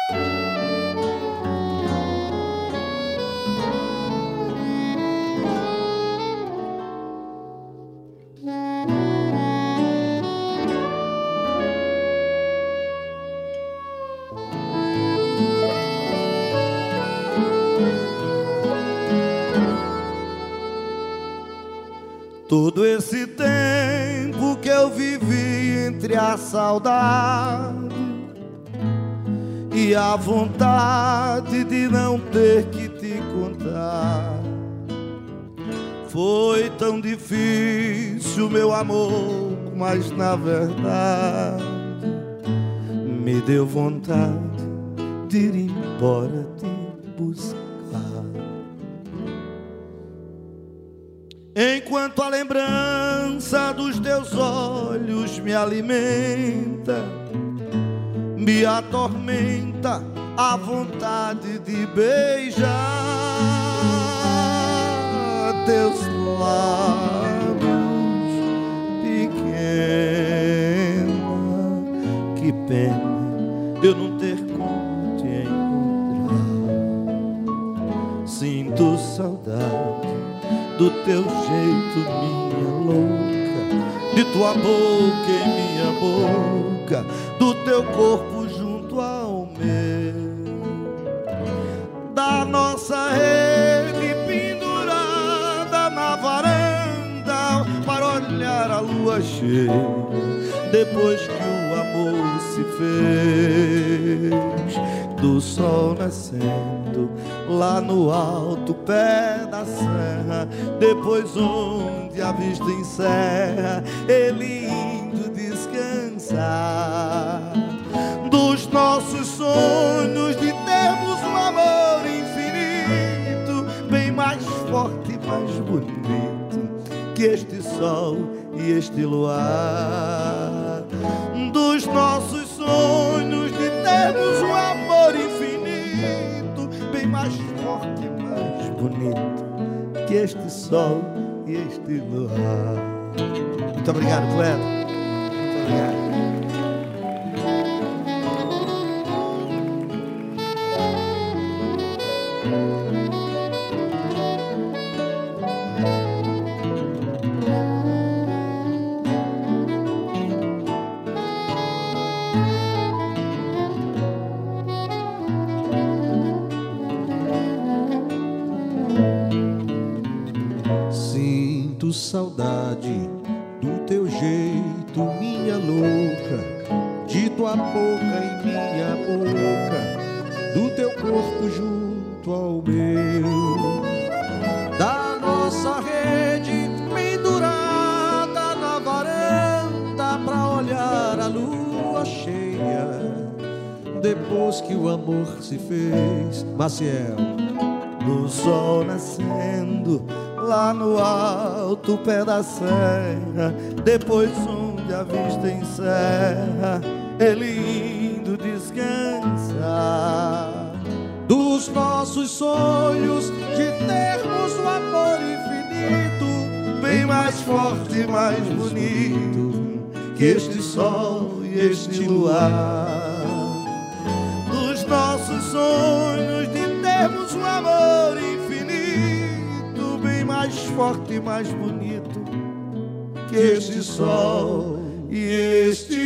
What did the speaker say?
Todo esse tempo que eu vivi entre a saudade e a vontade de não ter que te contar, foi tão difícil, meu amor, mas na verdade me deu vontade de ir embora te buscar. Enquanto a lembrança dos teus olhos me alimenta, me atormenta a vontade de beijar teus lábios pequenos. Que pena eu não ter como te encontrar. Sinto saudade do teu jeito, minha louca, de tua boca em minha boca, do teu corpo junto ao meu, da nossa rede pendurada na varanda para olhar a lua cheia, depois que o amor se fez, do sol nascendo lá no alto pé da serra, depois onde a vista encerra, ele indo descansar, dos nossos sonhos de termos um amor infinito, bem mais forte e mais bonito que este sol e este luar, dos nossos sonhos de termos um amor infinito, bem mais forte e mais bonito que este sol e este luar. Muito obrigado, poeta. Muito obrigado. Sinto saudade do teu jeito, minha louca, de tua boca em minha boca, do teu corpo junto ao meu, da nossa rede pendurada na varanda pra olhar a lua cheia, depois que o amor se fez. Maciel. Do sol nascendo lá no alto pé da serra, depois onde a vista encerra, ele indo descansar, dos nossos sonhos de termos um amor infinito, bem mais forte e mais bonito que este sol e este luar, dos nossos sonhos de termos um amor infinito, bem mais forte e mais bonito que este sol e este